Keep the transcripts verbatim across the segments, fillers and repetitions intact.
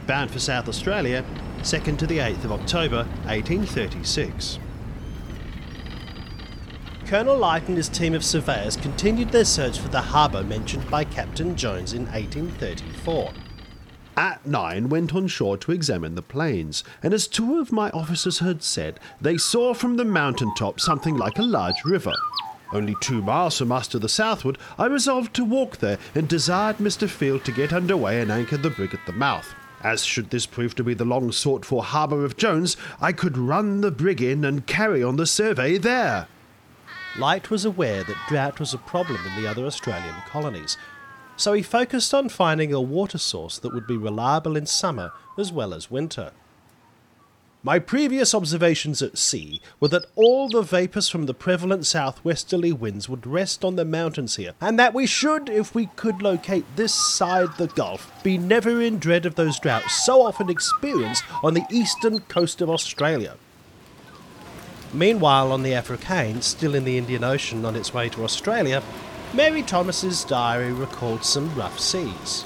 bound for South Australia, second to the eighth of October eighteen thirty-six. Colonel Light and his team of surveyors continued their search for the harbour mentioned by Captain Jones in eighteen thirty-four. At nine went on shore to examine the plains, and as two of my officers had said, they saw from the mountain top something like a large river. Only two miles from us to the southward, I resolved to walk there and desired Mister Field to get under way and anchor the brig at the mouth. As should this prove to be the long sought-for harbour of Jones, I could run the brig in and carry on the survey there. Light was aware that drought was a problem in the other Australian colonies, so he focused on finding a water source that would be reliable in summer as well as winter. My previous observations at sea were that all the vapours from the prevalent southwesterly winds would rest on the mountains here, and that we should, if we could locate this side the Gulf, be never in dread of those droughts so often experienced on the eastern coast of Australia. Meanwhile, on the Africaine, still in the Indian Ocean on its way to Australia, Mary Thomas's diary recalled some rough seas.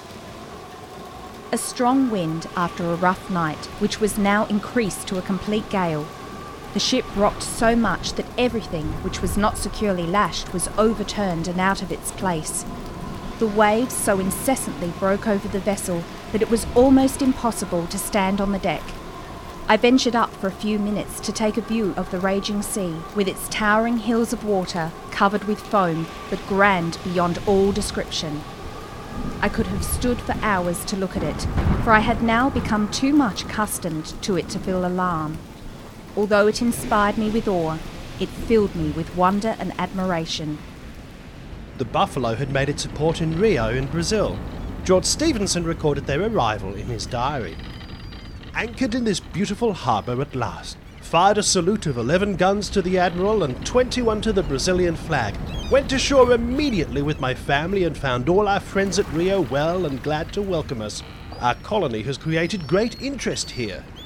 A strong wind after a rough night, which was now increased to a complete gale. The ship rocked so much that everything which was not securely lashed was overturned and out of its place. The waves so incessantly broke over the vessel that it was almost impossible to stand on the deck. I ventured up for a few minutes to take a view of the raging sea, with its towering hills of water covered with foam, but grand beyond all description. I could have stood for hours to look at it, for I had now become too much accustomed to it to feel alarm. Although it inspired me with awe, it filled me with wonder and admiration. The Buffalo had made its port in Rio in Brazil. George Stephenson recorded their arrival in his diary. Anchored in this beautiful harbour at last, fired a salute of eleven guns to the Admiral and twenty-one to the Brazilian flag, went ashore immediately with my family and found all our friends at Rio well and glad to welcome us. Our colony has created great interest here.